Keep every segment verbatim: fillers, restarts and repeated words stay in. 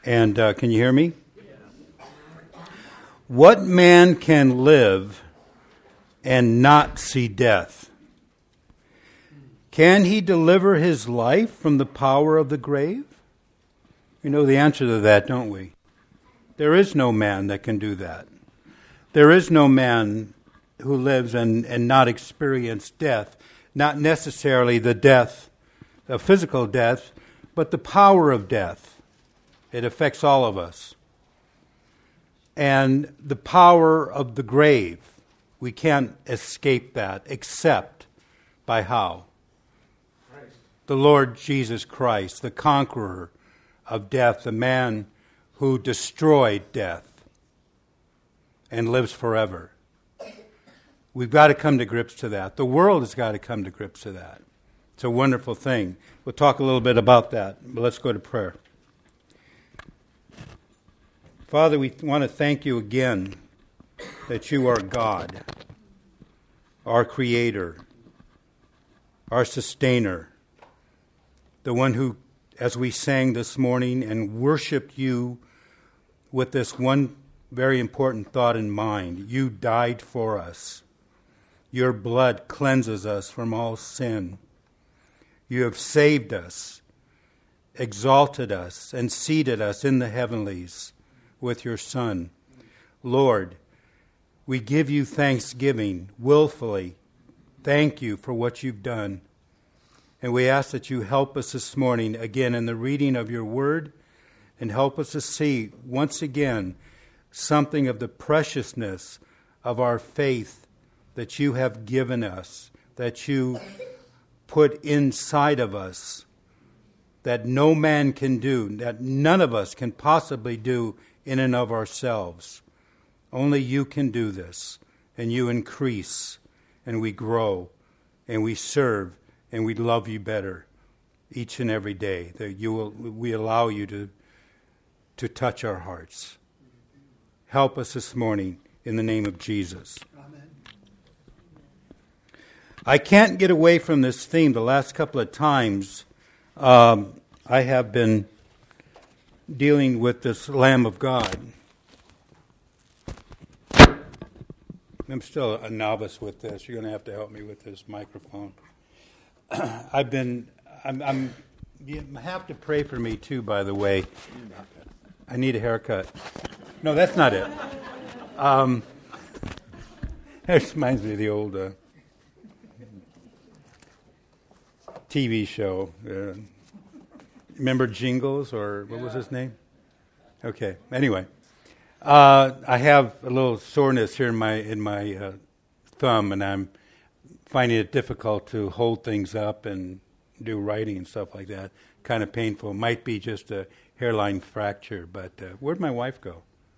And uh, can you hear me? What man can live and not see death? Can he deliver his life from the power of the grave? We know the answer to that, don't we? There is no man that can do that. There is no man who lives and, and not experience death, not necessarily the death, the physical death, but the power of death. It affects all of us. And the power of the grave, we can't escape that except by how? Christ. The Lord Jesus Christ, the conqueror of death, the man who destroyed death and lives forever. We've got to come to grips to that. The world has got to come to grips to that. It's a wonderful thing. We'll talk a little bit about that, but let's go to prayer. Father, we want to thank you again that you are God, our Creator, our Sustainer, the one who, as we sang this morning and worshiped you with this one very important thought in mind, you died for us. Your blood cleanses us from all sin. You have saved us, exalted us, and seated us in the heavenlies with your Son. Lord, we give you thanksgiving willfully. Thank you for what you've done. And we ask that you help us this morning, again, in the reading of your word, and help us to see, once again, something of the preciousness of our faith that you have given us, that you put inside of us, that no man can do, that none of us can possibly do in and of ourselves. Only you can do this, and you increase, and we grow, and we serve, and we love you better each and every day. That you will, we allow you to, to touch our hearts. Help us this morning in the name of Jesus. Amen. I can't get away from this theme. The last couple of times um, I have been dealing with this Lamb of God. I'm still a novice with this. You're going to have to help me with this microphone. I've been, I'm, I'm, you have to pray for me too, by the way. I need a haircut. No, that's not it. Um, that reminds me of the old uh, T V show. Uh, remember Jingles, or what was his name? Okay. Anyway, uh, I have a little soreness here in my in my uh, thumb, and I'm finding it difficult to hold things up and do writing and stuff like that. Kind of painful. It might be just a hairline fracture, but uh, where'd my wife go?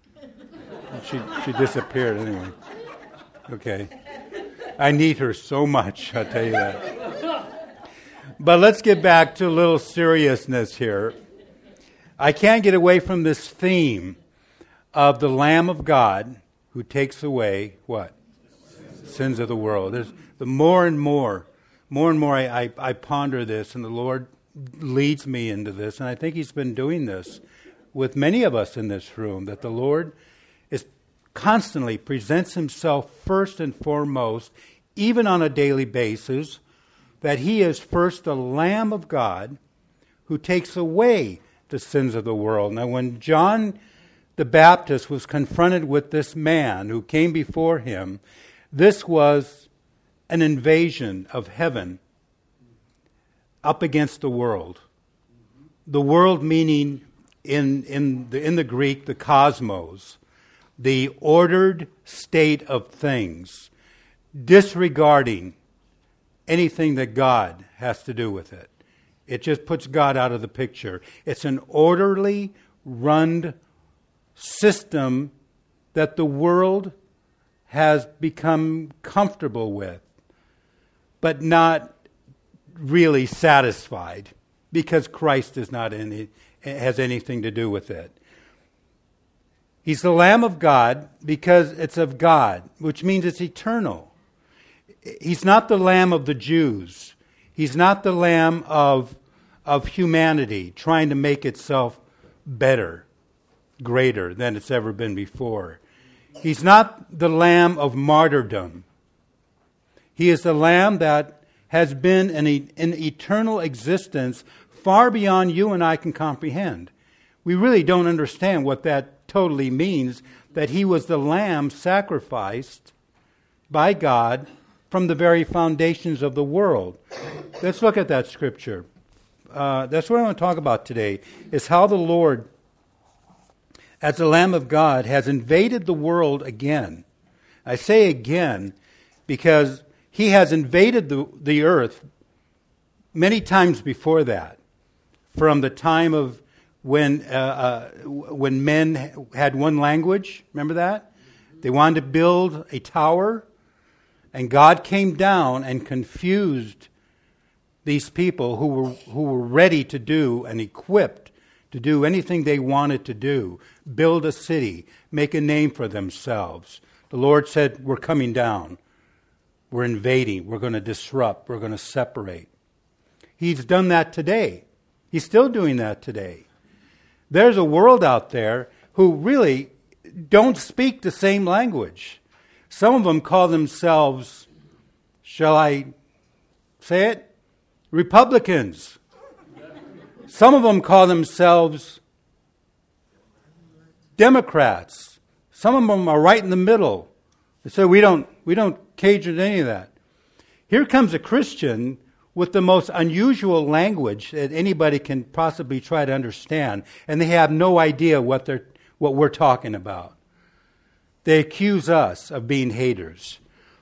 She she disappeared anyway. Okay. I need her so much, I'll tell you that. But let's get back to a little seriousness here. I can't get away from this theme of the Lamb of God who takes away what? Sins, Sins of the world. There's the more and more, more and more I, I, I ponder this, and the Lord leads me into this, and I think He's been doing this with many of us in this room, that the Lord is constantly presents Himself first and foremost, even on a daily basis, that He is first the Lamb of God who takes away the sins of the world. Now, when John the Baptist was confronted with this man who came before him, this was an invasion of heaven up against the world. The world meaning in in the, in the Greek, the cosmos, the ordered state of things, disregarding anything that God has to do with it. It just puts God out of the picture. It's an orderly, run system that the world has become comfortable with, but not really satisfied, because Christ is not any, has anything to do with it. He's the Lamb of God because it's of God, which means it's eternal. He's not the Lamb of the Jews. He's not the Lamb of, of humanity trying to make itself better. greater than it's ever been before. He's not the Lamb of martyrdom. He is the Lamb that has been in an eternal existence far beyond you and I can comprehend. We really don't understand what that totally means, that he was the Lamb sacrificed by God from the very foundations of the world. Let's look at that scripture. Uh, that's what I want to talk about today, is how the Lord, as the Lamb of God, has invaded the world again. I say again because he has invaded the, the earth many times before that, from the time of when uh, uh, when men had one language. Remember that? They wanted to build a tower, and God came down and confused these people who were who were ready to do and equipped to do anything they wanted to do, build a city, make a name for themselves. The Lord said, we're coming down. We're invading. We're going to disrupt. We're going to separate. He's done that today. He's still doing that today. There's a world out there who really don't speak the same language. Some of them call themselves, shall I say it? Republicans. Some of them call themselves Democrats. Some of them are right in the middle. They say we don't we don't cater to any of that. Here comes a Christian with the most unusual language that anybody can possibly try to understand, and they have no idea what they're what we're talking about. They accuse us of being haters.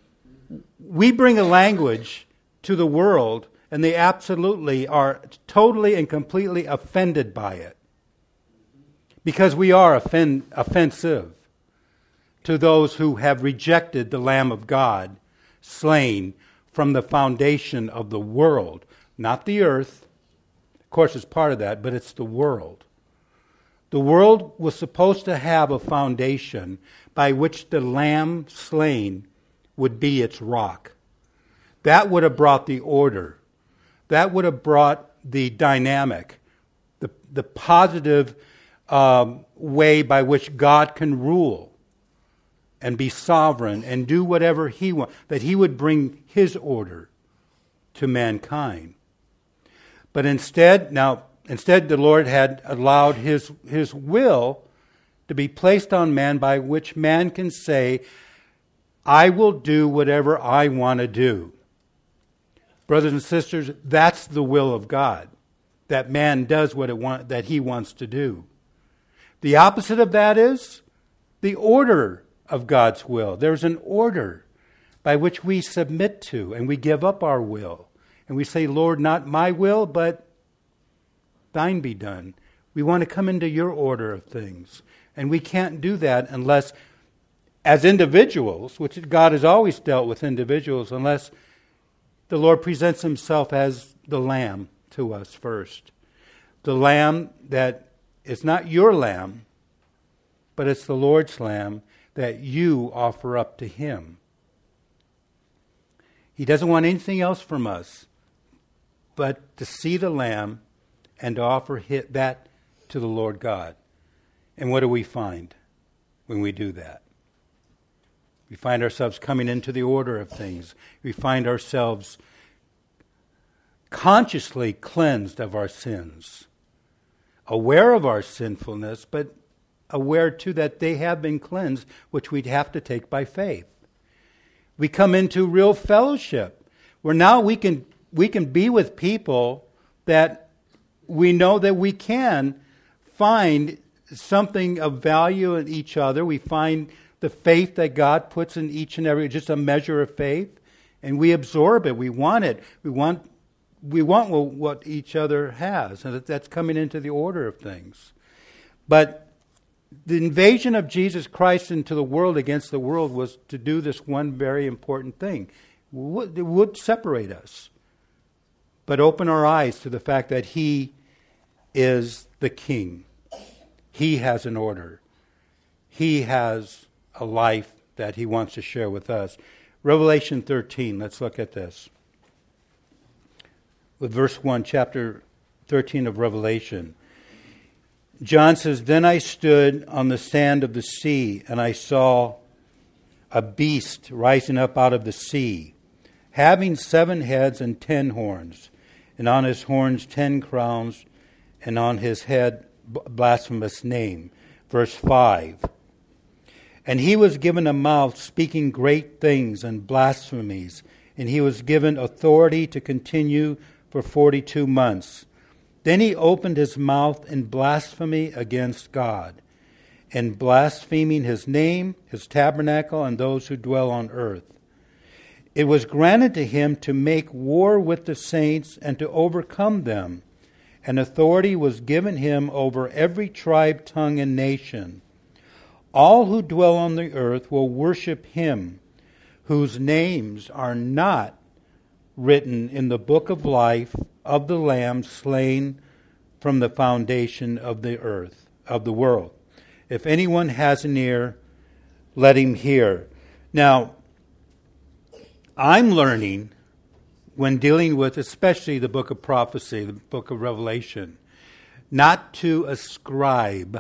We bring a language to the world, and they absolutely are totally and completely offended by it. Because we are offend, offensive to those who have rejected the Lamb of God, slain from the foundation of the world. Not the earth. Of course, it's part of that, but it's the world. The world was supposed to have a foundation by which the Lamb slain would be its rock. That would have brought the order. That would have brought the dynamic, the, the positive um, way by which God can rule and be sovereign and do whatever he wants, that he would bring his order to mankind. But instead, now, instead the Lord had allowed his, his will to be placed on man, by which man can say, I will do whatever I want to do. Brothers and sisters, that's the will of God, that man does what it want, that he wants to do. The opposite of that is the order of God's will. There's an order by which we submit to, and we give up our will. And we say, Lord, not my will, but thine be done. We want to come into your order of things. And we can't do that unless, as individuals, which God has always dealt with individuals, unless the Lord presents himself as the Lamb to us first. The Lamb that is not your lamb, but it's the Lord's lamb that you offer up to him. He doesn't want anything else from us but to see the lamb and to offer that to the Lord God. And what do we find when we do that? We find ourselves coming into the order of things. We find ourselves consciously cleansed of our sins, aware of our sinfulness, but aware too that they have been cleansed, which we'd have to take by faith. We come into real fellowship, where now we can we can be with people that we know that we can find something of value in each other. We find the faith that God puts in each and every, just a measure of faith, and we absorb it. We want it. We want we want what each other has, and that's coming into the order of things. But the invasion of Jesus Christ into the world against the world was to do this one very important thing. It would separate us, but open our eyes to the fact that he is the King. He has an order. He has a life that he wants to share with us. Revelation thirteen, let's look at this. With verse one, chapter thirteen of Revelation. John says, "Then I stood on the sand of the sea, and I saw a beast rising up out of the sea, having seven heads and ten horns, and on his horns ten crowns, and on his head blasphemous name." Verse five. "And he was given a mouth speaking great things and blasphemies, and he was given authority to continue for forty-two months. Then he opened his mouth in blasphemy against God, and blaspheming his name, his tabernacle, and those who dwell on earth. It was granted to him to make war with the saints and to overcome them, and authority was given him over every tribe, tongue, and nation. All who dwell on the earth will worship him, whose names are not written in the book of life of the Lamb slain from the foundation of the earth, of the world. If anyone has an ear, let him hear." Now, I'm learning when dealing with especially the book of prophecy, the book of Revelation, not to ascribe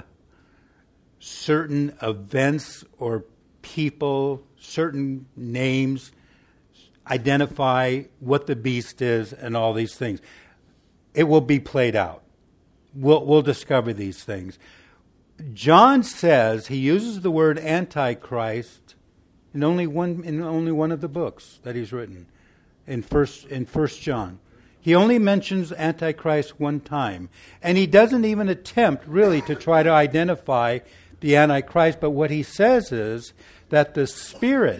certain events or people, certain names, identify what the beast is and all these things. It will be played out. We'll, we'll discover these things. John says he uses the word Antichrist in only one in only one of the books that he's written, in first in First John. He only mentions Antichrist one time, and he doesn't even attempt really to try to identify the Antichrist. But what he says is that the spirit,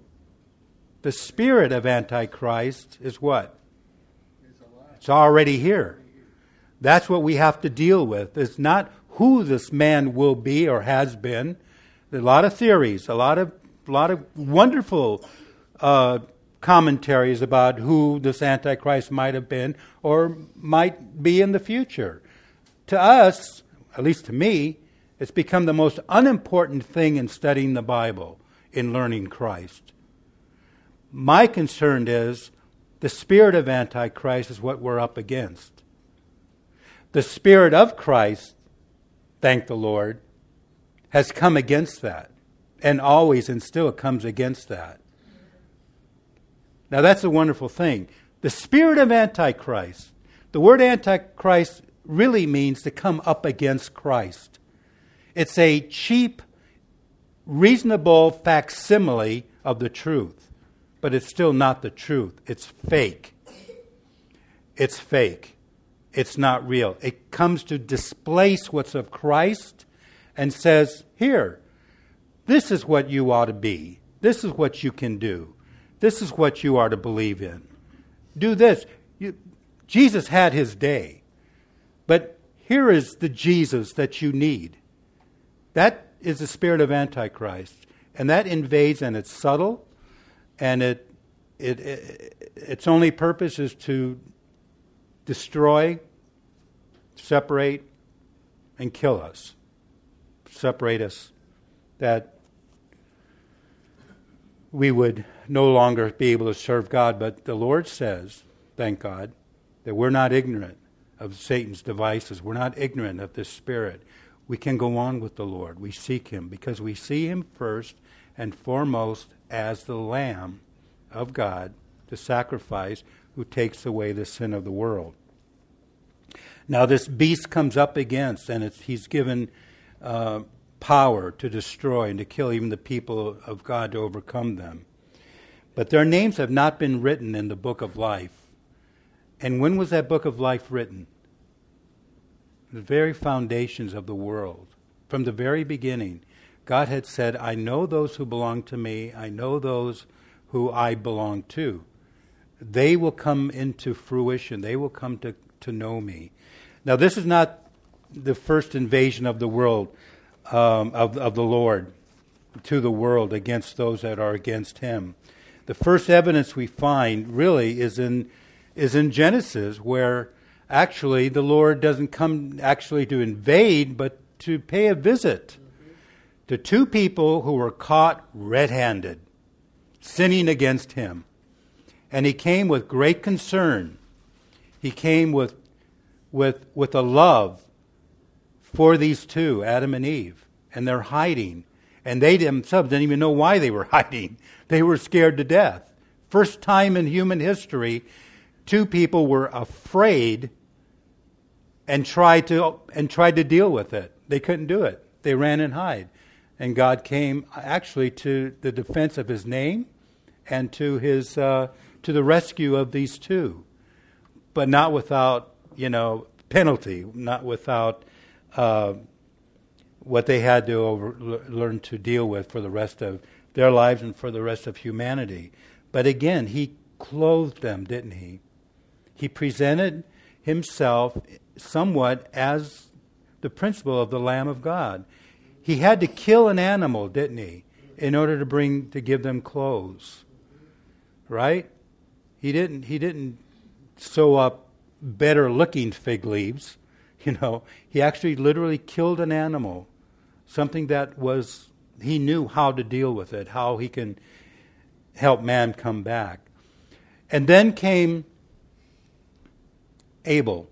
the spirit of Antichrist is what? It's already here. That's what we have to deal with. It's not who this man will be or has been. There are a lot of theories, a lot of a lot of wonderful uh, commentaries about who this Antichrist might have been or might be in the future. To us, at least to me, it's become the most unimportant thing in studying the Bible, in learning Christ. My concern is the spirit of Antichrist is what we're up against. The spirit of Christ, thank the Lord, has come against that, and always and still comes against that. Now that's a wonderful thing. The spirit of Antichrist, the word Antichrist really means to come up against Christ. It's a cheap, reasonable facsimile of the truth, but it's still not the truth. It's fake. It's fake. It's not real. It comes to displace what's of Christ and says, here, this is what you ought to be. This is what you can do. This is what you are to believe in. Do this. You, Jesus had his day. But here is the Jesus that you need. That is the spirit of Antichrist. And that invades, and it's subtle, and it, it, it its only purpose is to destroy, separate, and kill us. Separate us. That we would no longer be able to serve God. But the Lord says, thank God, that we're not ignorant of Satan's devices. We're not ignorant of this spirit. We can go on with the Lord. We seek him because we see him first and foremost as the Lamb of God, the sacrifice who takes away the sin of the world. Now this beast comes up against, and it's, he's given uh, power to destroy and to kill even the people of God, to overcome them. But their names have not been written in the book of life. And when was that book of life written? The very foundations of the world. From the very beginning, God had said, I know those who belong to me. I know those who I belong to. They will come into fruition. They will come to, to know me. Now, this is not the first invasion of the world, um, of, of the Lord to the world against those that are against him. The first evidence we find really is in is in Genesis, where actually the Lord doesn't come actually to invade, but to pay a visit to two people who were caught red-handed, sinning against him. And he came with great concern. He came with with with a love for these two, Adam and Eve, and they're hiding. And they themselves didn't even know why they were hiding. They were scared to death. First time in human history, two people were afraid and tried to and tried to deal with it. They couldn't do it. They ran and hid. And God came actually to the defense of his name and to his uh, to the rescue of these two. But not without, you know, penalty, not without uh, what they had to over, learn to deal with for the rest of their lives and for the rest of humanity. But again, he clothed them, didn't he? He presented himself somewhat as the principle of the Lamb of God. He had to kill an animal, didn't he, in order to bring to give them clothes, right? He didn't. He didn't sew up better-looking fig leaves. You know, he actually literally killed an animal, something that was he knew how to deal with it, how he can help man come back. And then came Abel.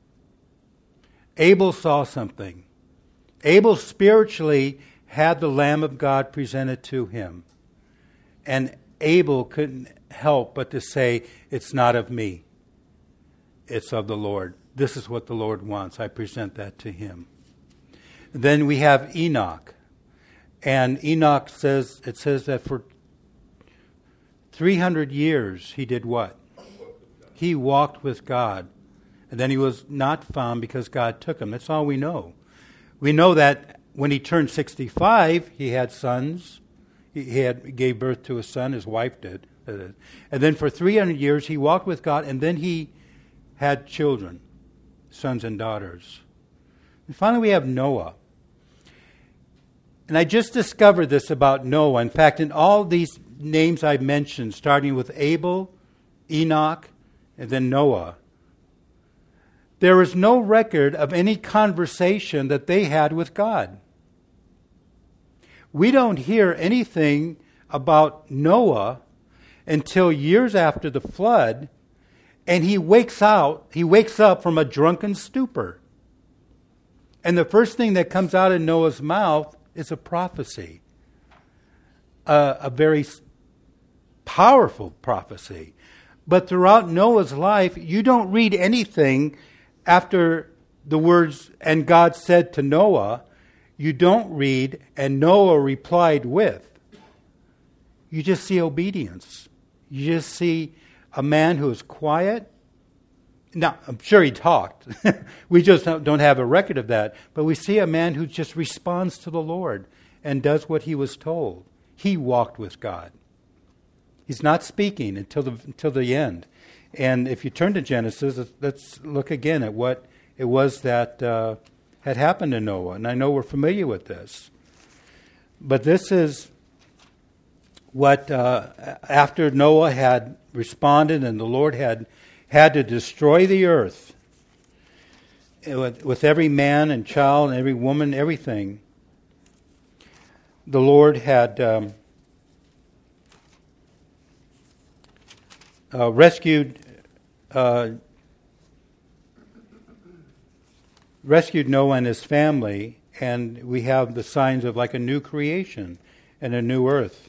Abel saw something. Abel spiritually had the Lamb of God presented to him. And Abel couldn't help but to say, it's not of me. It's of the Lord. This is what the Lord wants. I present that to him. Then we have Enoch. And Enoch says, it says that for three hundred years he did what? He walked with God. And then he was not found because God took him. That's all we know. We know that when he turned sixty-five, he had sons. He had gave birth to a son. His wife did. And then for three hundred years, he walked with God, and then he had children, sons and daughters. And finally, we have Noah. And I just discovered this about Noah. In fact, in all these names I've mentioned, starting with Abel, Enoch, and then Noah, there is no record of any conversation that they had with God. We don't hear anything about Noah until years after the flood, and he wakes out, he wakes up from a drunken stupor. And the first thing that comes out of Noah's mouth is a prophecy, a, a very powerful prophecy. But throughout Noah's life, you don't read anything after the words, and God said to Noah, you don't read, and Noah replied with. You just see obedience. You just see a man who is quiet. Now, I'm sure he talked. We just don't have a record of that. But we see a man who just responds to the Lord and does what he was told. He walked with God. He's not speaking until the until the end. And if you turn to Genesis, let's look again at what it was that uh, had happened to Noah. And I know we're familiar with this. But this is what, uh, after Noah had responded and the Lord had had to destroy the earth with, with every man and child and every woman, everything, the Lord had um, uh, rescued uh, rescued Noah and his family, and we have the signs of like a new creation and a new earth.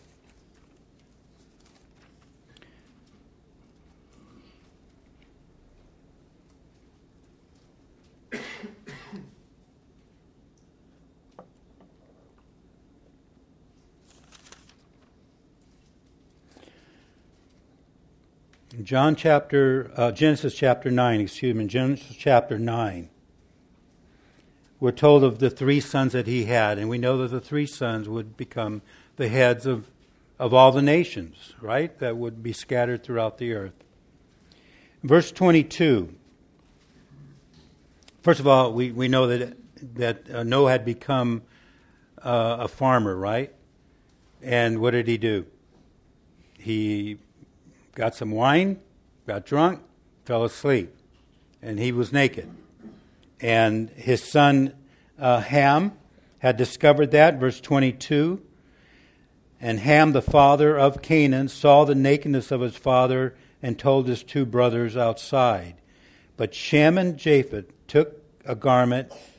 John chapter, uh, Genesis chapter nine, excuse me, Genesis chapter nine. We're told of the three sons that he had, and we know that the three sons would become the heads of, of all the nations, right? That would be scattered throughout the earth. Verse twenty-two. First of all, we, we know that that uh, Noah had become uh, a farmer, right? And what did he do? He got some wine, got drunk, fell asleep, and he was naked. And his son uh, Ham had discovered that, verse twenty-two. And Ham, the father of Canaan, saw the nakedness of his father and told his two brothers outside. But Shem and Japheth took a garment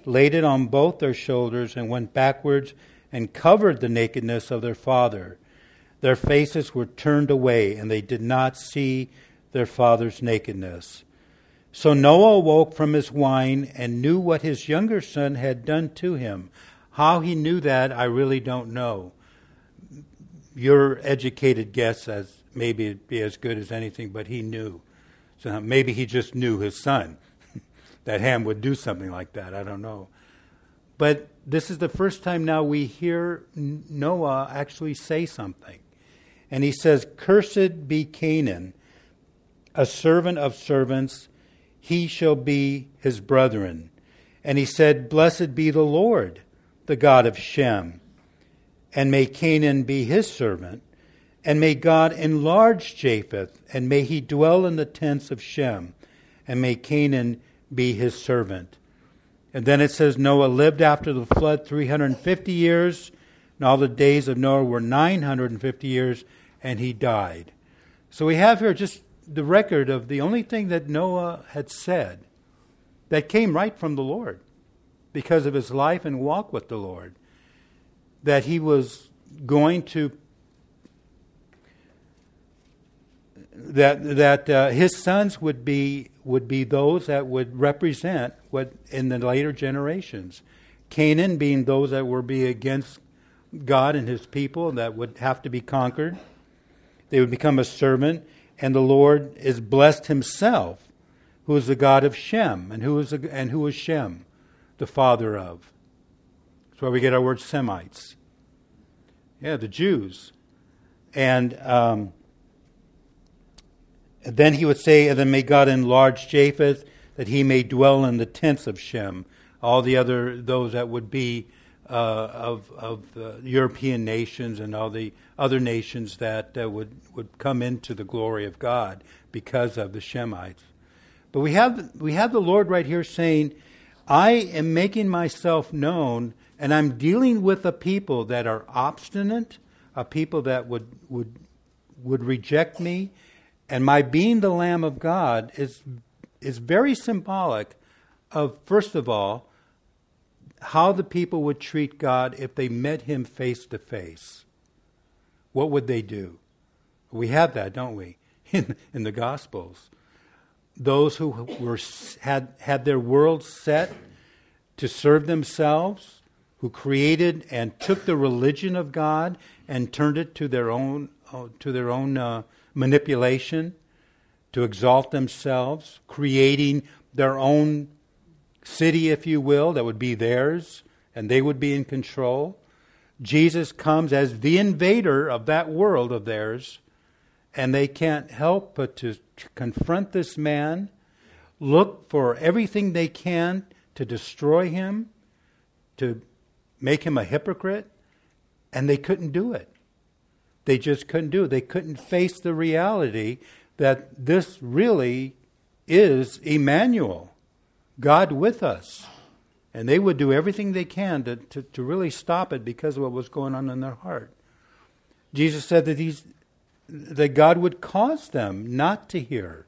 laid it on both their shoulders, and went backwards and covered the nakedness of their father. Their faces were turned away, and they did not see their father's nakedness. So Noah awoke from his wine and knew what his younger son had done to him. How he knew that, I really don't know. Your educated guess as maybe it'd be as good as anything, but he knew. So maybe he just knew his son, that Ham would do something like that. I don't know. But this is the first time now we hear Noah actually say something. And he says, "Cursed be Canaan, a servant of servants, he shall be his brethren." And he said, "Blessed be the Lord, the God of Shem, and may Canaan be his servant, and may God enlarge Japheth, and may he dwell in the tents of Shem, and may Canaan be his servant." And then it says, Noah lived after the flood three hundred fifty years, and all the days of Noah were nine hundred fifty years, and he died. So we have here just the record of the only thing that Noah had said that came right from the Lord because of his life and walk with the Lord, that he was going to, that that uh, his sons would be would be those that would represent what in the later generations, Canaan being those that were be against God and his people that would have to be conquered. They would become a servant, and the Lord is blessed himself, who is the God of Shem, and who is the, and who is Shem, the father of. That's where we get our word Semites. Yeah, the Jews. And um, then he would say, "And then may God enlarge Japheth, that he may dwell in the tents of Shem." All the other, those that would be uh, of of uh, European nations and all the other nations that uh, would, would come into the glory of God because of the Shemites. But we have we have the Lord right here saying, "I am making myself known, and I'm dealing with a people that are obstinate, a people that would would would reject me, and my being the Lamb of God is is very symbolic of, first of all, how the people would treat God if they met him face to face. What would they do? We have that, don't we, in, in the Gospels. Those who were had had their world set to serve themselves, who created and took the religion of God and turned it to their own uh, to their own uh, manipulation, to exalt themselves, creating their own city, if you will, that would be theirs, and they would be in control. Jesus comes as the invader of that world of theirs, and they can't help but to, to confront this man, look for everything they can to destroy him, to make him a hypocrite, and they couldn't do it. They just couldn't do it. They couldn't face the reality that this really is Emmanuel, God with us. And they would do everything they can to, to, to really stop it because of what was going on in their heart. Jesus said that he's, that God would cause them not to hear,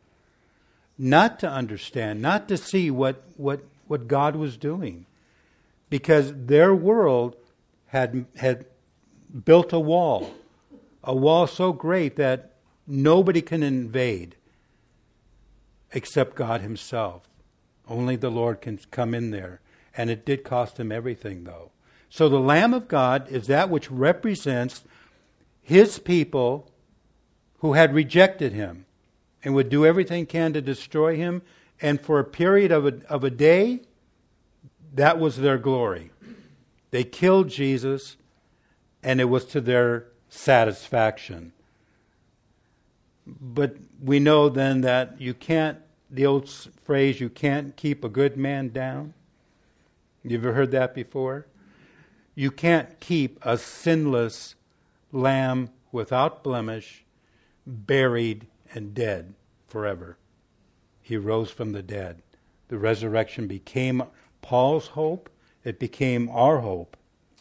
not to understand, not to see what, what, what God was doing. Because their world had had built a wall, a wall so great that nobody can invade except God himself. Only the Lord can come in there. And it did cost him everything, though. So the Lamb of God is that which represents his people who had rejected him and would do everything can to destroy him. And for a period of a, of a day, that was their glory. They killed Jesus, and it was to their satisfaction. But we know then that you can't, the old phrase, you can't keep a good man down. You ever heard that before? You can't keep a sinless lamb without blemish, buried and dead forever. He rose from the dead. The resurrection became Paul's hope. It became our hope.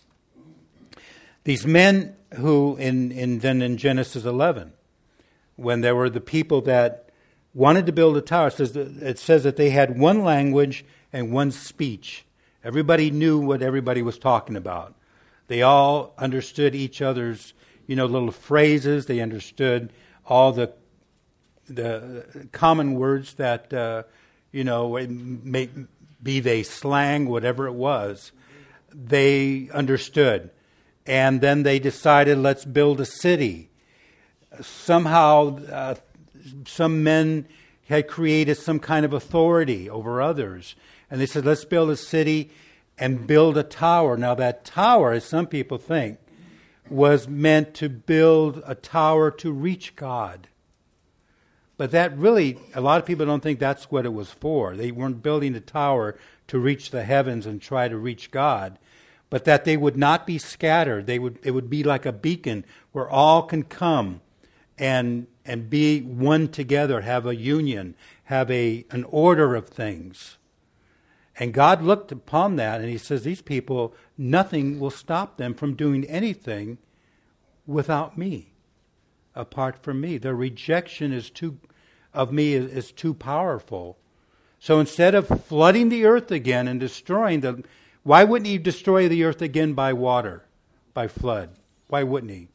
These men who, in, in then in Genesis eleven, when there were the people that wanted to build a tower, it says that, it says that they had one language and one speech. Everybody knew what everybody was talking about. They all understood each other's, you know, little phrases. They understood all the the common words that, uh, you know, may, be they slang, whatever it was. They understood. And then they decided, let's build a city. Somehow, uh, some men had created some kind of authority over others. And they said, let's build a city and build a tower. Now that tower, as some people think, was meant to build a tower to reach God. But that really, a lot of people don't think that's what it was for. They weren't building a tower to reach the heavens and try to reach God, but that they would not be scattered. They would, it would be like a beacon where all can come and and be one together, have a union, have a an order of things. And God looked upon that and he says, these people, nothing will stop them from doing anything without me, apart from me. Their rejection is too of me is, is too powerful. So instead of flooding the earth again and destroying the, why wouldn't he destroy the earth again by water, by flood? Why wouldn't he?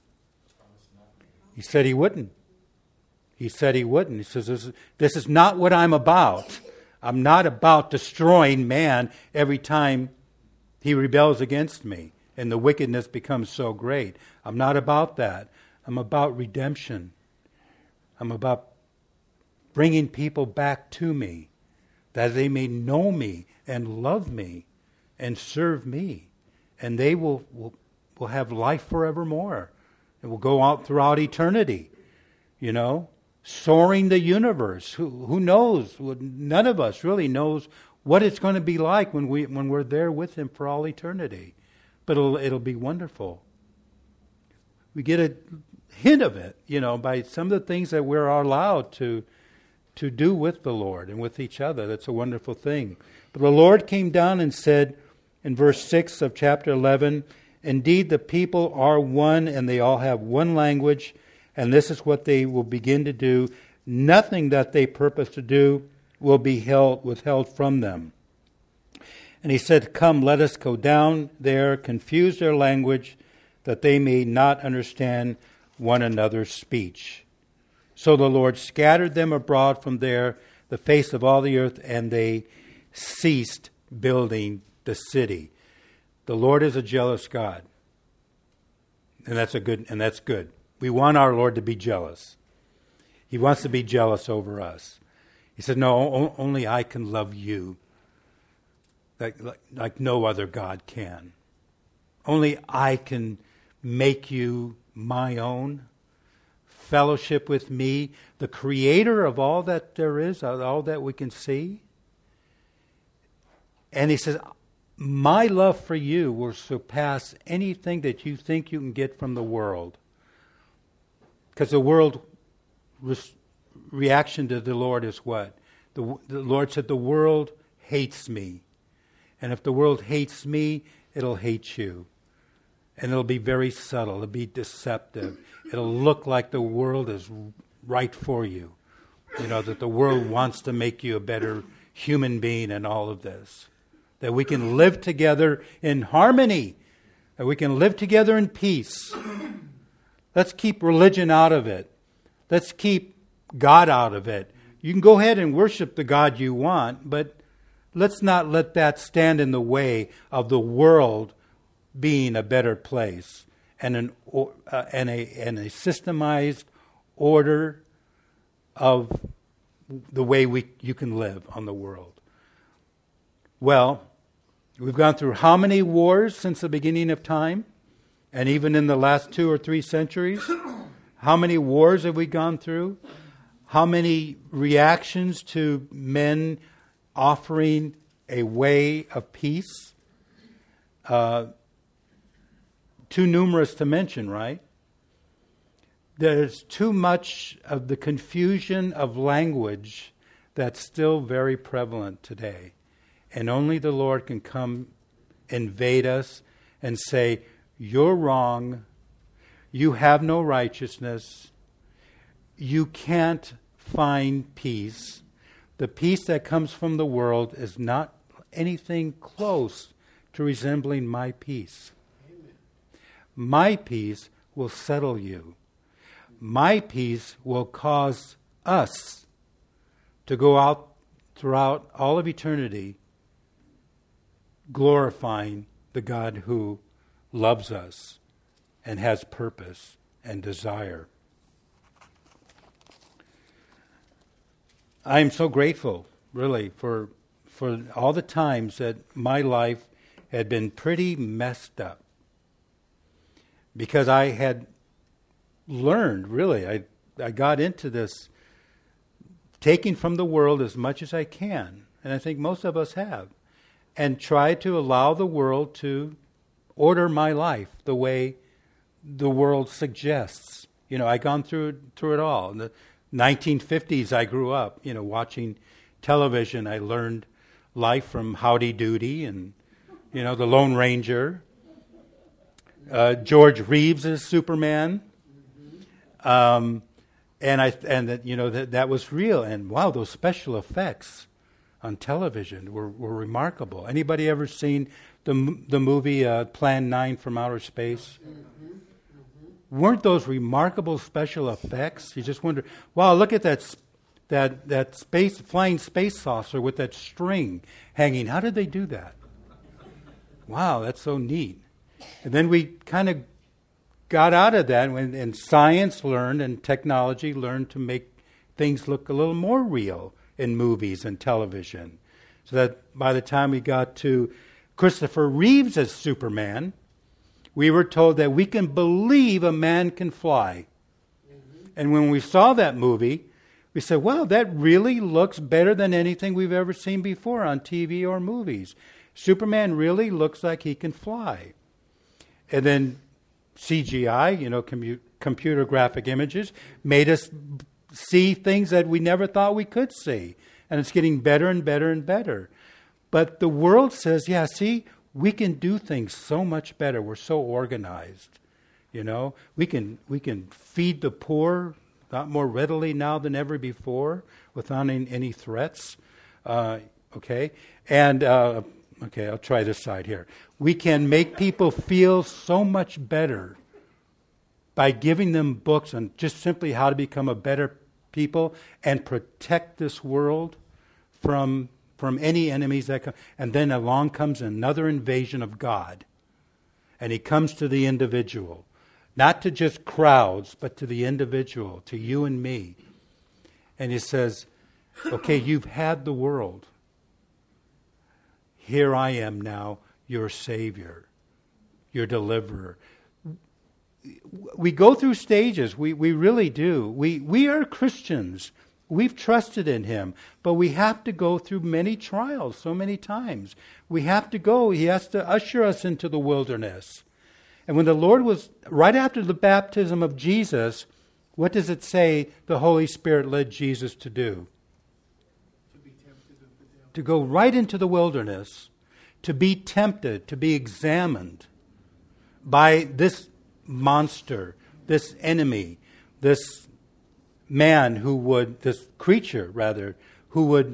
He said he wouldn't. He said he wouldn't. He says, this is, this is not what I'm about. I'm not about destroying man every time he rebels against me and the wickedness becomes so great. I'm not about that. I'm about redemption. I'm about bringing people back to me that they may know me and love me and serve me. And they will, will, will have life forevermore. It will go out throughout eternity, you know. Soaring the universe. Who who knows? None of us really knows what it's going to be like when we when we're there with him for all eternity. But it'll it'll be wonderful. We get a hint of it, you know, by some of the things that we're allowed to to do with the Lord and with each other. That's a wonderful thing. But the Lord came down and said in verse six of chapter eleven, indeed the people are one and they all have one language. And this is what they will begin to do. Nothing that they purpose to do will be held, withheld from them. And he said, come, let us go down there, confuse their language, that they may not understand one another's speech. So the Lord scattered them abroad from there, the face of all the earth, and they ceased building the city. The Lord is a jealous God. And that's a good, and that's good. We want our Lord to be jealous. He wants to be jealous over us. He said, no, o- only I can love you like, like, like no other God can. Only I can make you my own. Fellowship with me, the creator of all that there is, all that we can see. And he says, my love for you will surpass anything that you think you can get from the world. Because the world re- reaction to the Lord is what? The, the Lord said, the world hates me. And if the world hates me, it'll hate you. And it'll be very subtle. It'll be deceptive. It'll look like the world is right for you. You know, that the world wants to make you a better human being and all of this. That we can live together in harmony. That we can live together in peace. Let's keep religion out of it. Let's keep God out of it. You can go ahead and worship the God you want, but let's not let that stand in the way of the world being a better place and an uh, and a and a systemized order of the way we you can live on the world. Well, we've gone through how many wars since the beginning of time? And even in the last two or three centuries, how many wars have we gone through? How many reactions to men offering a way of peace? Uh, too numerous to mention, right? There's too much of the confusion of language that's still very prevalent today. And only the Lord can come invade us and say, you're wrong. You have no righteousness. You can't find peace. The peace that comes from the world is not anything close to resembling my peace. Amen. My peace will settle you. My peace will cause us to go out throughout all of eternity glorifying the God who loves us and has purpose and desire. I am so grateful, really, for for all the times that my life had been pretty messed up. Because I had learned, really, I I got into this taking from the world as much as I can, and I think most of us have, and try to allow the world to order my life the way the world suggests. You know, I gone through through it all. In the nineteen fifties, I grew up, you know, watching television. I learned life from Howdy Doody and, you know, the Lone Ranger, uh, George Reeves as Superman, um, and I and that you know that that was real. And wow, those special effects on television were, were remarkable. Anybody ever seen the the movie uh, Plan nine from Outer Space? Weren't those remarkable special effects? You just wonder, wow, look at that that that space flying space saucer with that string hanging. How did they do that? Wow, that's so neat. And then we kind of got out of that, when, and science learned and technology learned to make things look a little more real in movies and television. So that by the time we got to Christopher Reeves as Superman, we were told that we can believe a man can fly. Mm-hmm. And when we saw that movie, we said, wow, that really looks better than anything we've ever seen before on T V or movies. Superman really looks like he can fly. And then C G I, you know, commu- computer graphic images, made us b- see things that we never thought we could see. And it's getting better and better and better. But the world says, yeah, see, we can do things so much better. We're so organized, you know. We can we can feed the poor a lot more readily now than ever before without any, any threats. Uh, okay, and uh, okay, I'll try this side here. We can make people feel so much better by giving them books on just simply how to become a better people and protect this world from. from any enemies that come. And then along comes another invasion of God. And he comes to the individual. Not to just crowds, but to the individual, to you and me. And he says, okay, you've had the world. Here I am now, your Savior, your deliverer. We go through stages. We, we really do. We, we are Christians. We've trusted in him, but we have to go through many trials so many times. We have to go. He has to usher us into the wilderness. And when the Lord was, right after the baptism of Jesus, what does it say the Holy Spirit led Jesus to do? To be tempted of the devil. To go right into the wilderness, to be tempted, to be examined by this monster, this enemy, this man who would, this creature rather, who would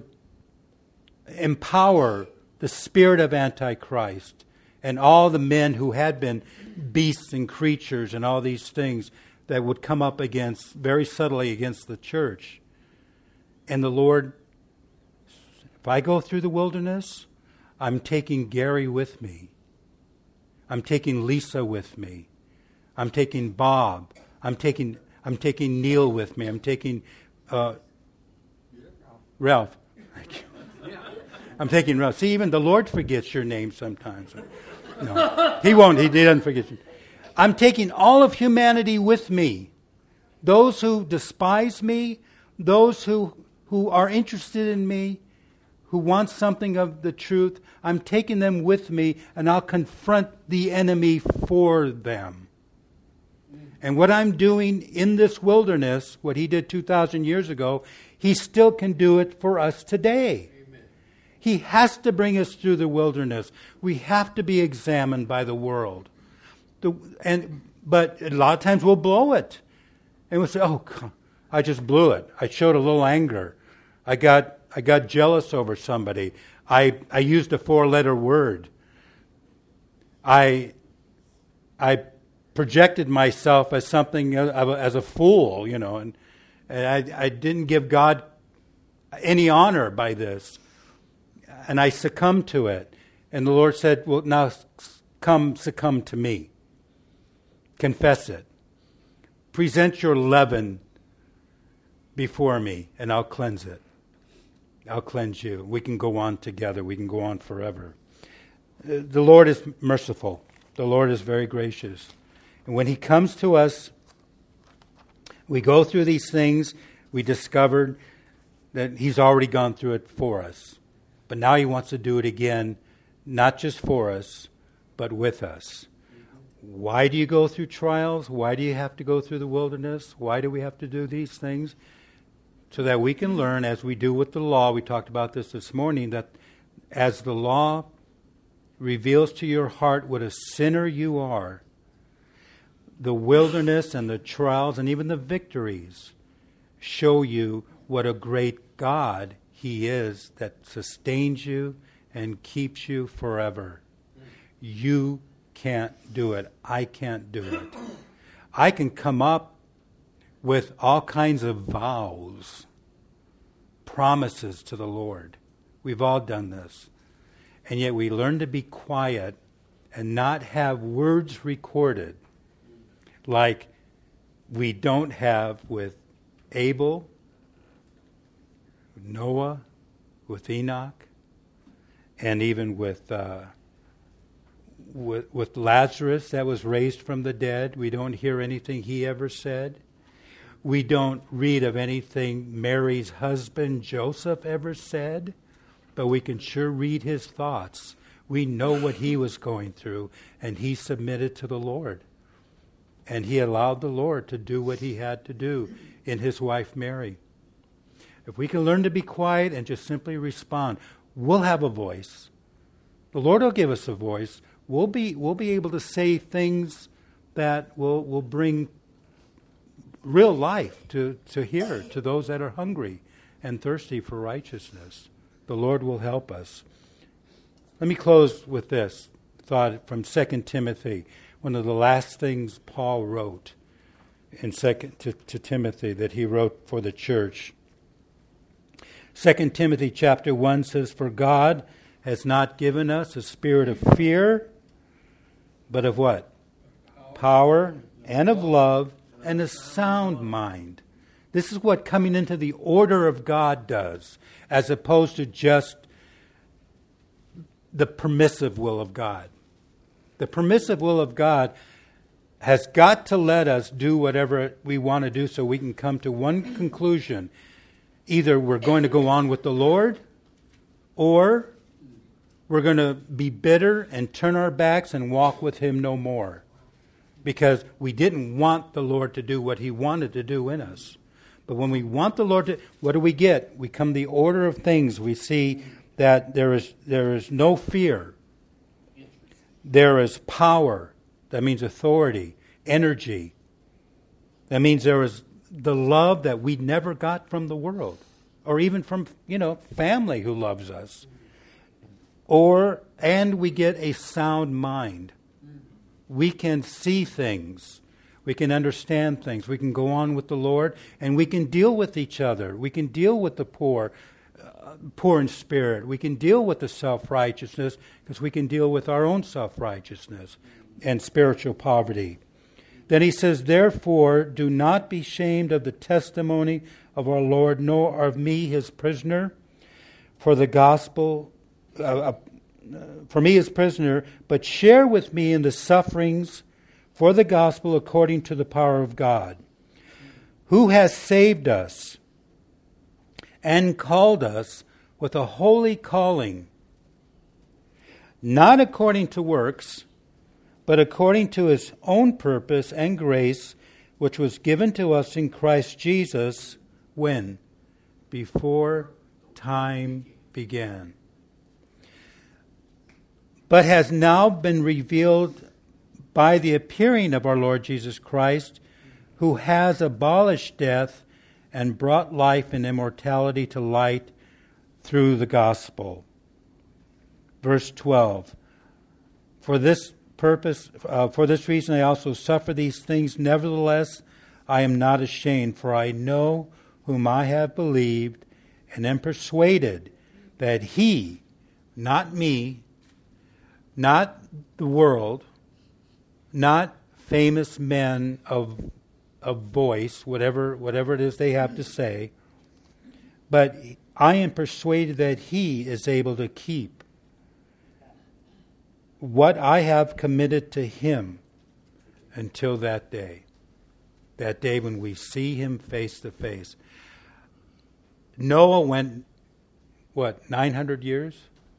empower the spirit of Antichrist and all the men who had been beasts and creatures and all these things that would come up against, very subtly against the church. And the Lord, if I go through the wilderness, I'm taking Gary with me. I'm taking Lisa with me. I'm taking Bob. I'm taking... I'm taking Neil with me. I'm taking uh, Ralph. Thank you. I'm taking Ralph. See, even the Lord forgets your name sometimes. No, he won't. He doesn't forget you. I'm taking all of humanity with me. Those who despise me, those who, who are interested in me, who want something of the truth, I'm taking them with me, and I'll confront the enemy for them. And what I'm doing in this wilderness, what he did two thousand years ago, he still can do it for us today. Amen. He has to bring us through the wilderness. We have to be examined by the world. The, and But a lot of times we'll blow it. And we'll say, oh, God, I just blew it. I showed a little anger. I got I got jealous over somebody. I, I used a four-letter word. I I projected myself as something, as a fool, you know, and, and I, I didn't give God any honor by this. And I succumbed to it. And the Lord said, well, now come succumb to me. Confess it. Present your leaven before me, and I'll cleanse it. I'll cleanse you. We can go on together. We can go on forever. The Lord is merciful. The Lord is very gracious. And when He comes to us, we go through these things. We discovered that He's already gone through it for us. But now He wants to do it again, not just for us, but with us. Why do you go through trials? Why do you have to go through the wilderness? Why do we have to do these things? So that we can learn, as we do with the law, we talked about this this morning, that as the law reveals to your heart what a sinner you are, the wilderness and the trials and even the victories show you what a great God He is that sustains you and keeps you forever. You can't do it. I can't do it. I can come up with all kinds of vows, promises to the Lord. We've all done this. And yet we learn to be quiet and not have words recorded like we don't have with Abel, Noah, with Enoch, and even with, uh, with with Lazarus that was raised from the dead. We don't hear anything he ever said. We don't read of anything Mary's husband Joseph ever said, but we can sure read his thoughts. We know what he was going through, and he submitted to the Lord. And he allowed the Lord to do what he had to do in his wife Mary. If we can learn to be quiet and just simply respond, we'll have a voice. The Lord will give us a voice. We'll be we'll be able to say things that will, will bring real life to, to hear to those that are hungry and thirsty for righteousness. The Lord will help us. Let me close with this thought from Second Timothy, one of the last things Paul wrote in Second to, to Timothy that he wrote for the church. Second Timothy chapter one says, "For God has not given us a spirit of fear, but of what? Power and of love and a sound mind." This is what coming into the order of God does, as opposed to just the permissive will of God. The permissive will of God has got to let us do whatever we want to do so we can come to one conclusion. Either we're going to go on with the Lord, or we're going to be bitter and turn our backs and walk with Him no more. Because we didn't want the Lord to do what He wanted to do in us. But when we want the Lord to, what do we get? We come the order of things. We see that there is there is no fear. There is power. That means authority, energy. That means there is the love that we never got from the world, or even from, you know, family who loves us. Or, and we get a sound mind. We can see things. We can understand things. We can go on with the Lord, and we can deal with each other. We can deal with the poor, uh, poor in spirit. We can deal with the self-righteousness because we can deal with our own self-righteousness and spiritual poverty. Then he says, "Therefore, do not be ashamed of the testimony of our Lord, nor of me, His prisoner, for the gospel, uh, uh, for me, His prisoner, but share with me in the sufferings for the gospel according to the power of God, who has saved us and called us with a holy calling, not according to works, but according to His own purpose and grace, which was given to us in Christ Jesus." When? Before time began. "But has now been revealed by the appearing of our Lord Jesus Christ, who has abolished death and brought life and immortality to light through the gospel." Verse twelve, "For this purpose, uh, for this reason I also suffer these things. Nevertheless, I am not ashamed, for I know whom I have believed, and am persuaded that he, not me, not the world, not famous men of of voice, whatever whatever it is they have to say, but I am persuaded that he is able to keep what I have committed to him until that day. That day when we see him face to face. Noah went, what, nine hundred years?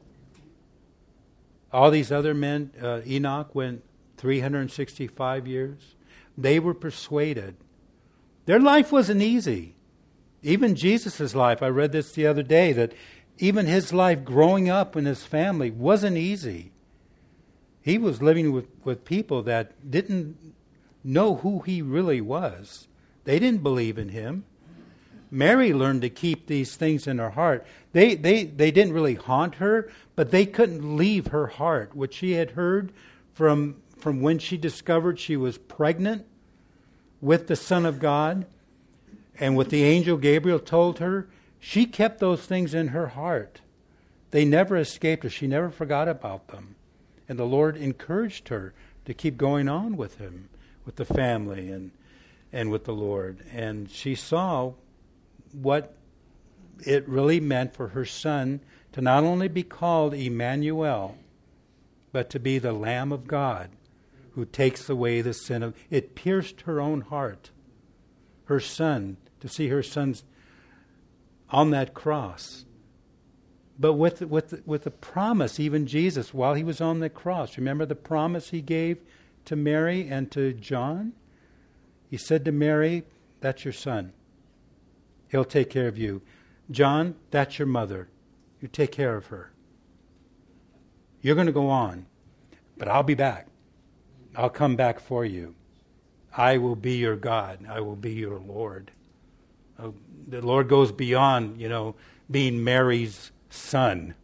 All these other men, uh, Enoch went three hundred sixty-five years. They were persuaded. Their life wasn't easy. Even Jesus' life, I read this the other day, that even his life growing up in his family wasn't easy. He was living with, with people that didn't know who he really was. They didn't believe in him. Mary learned to keep these things in her heart. They, they, they didn't really haunt her, but they couldn't leave her heart. What she had heard from, from when she discovered she was pregnant with the Son of God, and what the angel Gabriel told her, she kept those things in her heart. They never escaped her. She never forgot about them. And the Lord encouraged her to keep going on with him, with the family and and with the Lord. And she saw what it really meant for her son to not only be called Emmanuel, but to be the Lamb of God who takes away the sin of... It pierced her own heart, her son, to see her son's on that cross. But with, with, with the promise, even Jesus, while he was on the cross, remember the promise he gave to Mary and to John? He said to Mary, that's your son. He'll take care of you. John, that's your mother. You take care of her. You're going to go on, but I'll be back. I'll come back for you. I will be your God. I will be your Lord. Uh, the Lord goes beyond, you know, being Mary's son.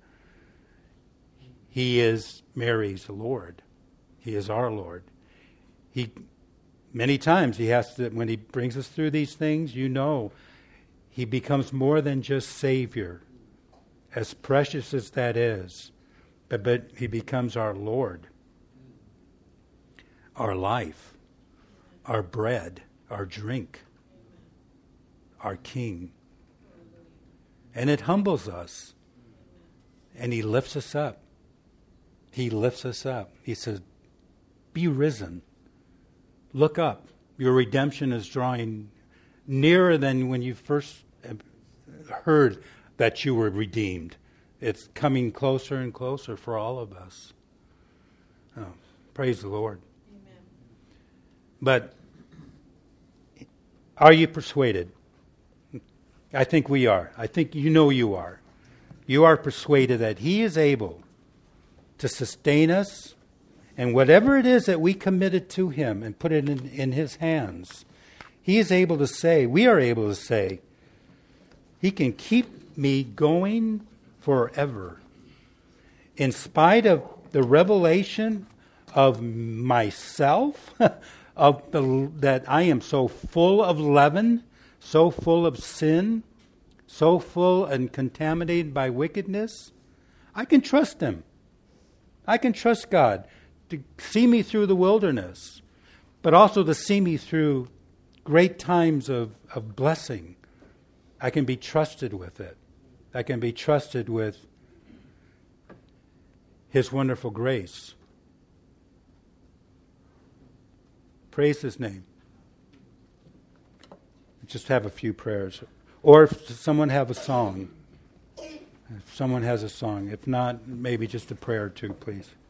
He is Mary's Lord. He is our Lord. He, many times he has to, when he brings us through these things, you know, he becomes more than just Savior, as precious as that is, but, but he becomes our Lord, our life, our bread, our drink, our King. And it humbles us. And he lifts us up. He lifts us up. He says, be risen. Look up. Your redemption is drawing nearer than when you first heard that you were redeemed. It's coming closer and closer for all of us. Oh, praise the Lord. Amen. But are you persuaded? I think we are. I think you know you are. You are persuaded that he is able to sustain us, and whatever it is that we committed to him and put it in, in his hands, he is able to say, we are able to say, he can keep me going forever. In spite of the revelation of myself, of the, that I am so full of leaven, so full of sin, so full and contaminated by wickedness, I can trust him. I can trust God to see me through the wilderness, but also to see me through great times of, of blessing. I can be trusted with it. I can be trusted with his wonderful grace. Praise his name. Just have a few prayers. Or if someone have a song. If someone has a song. If not, maybe just a prayer or two, please.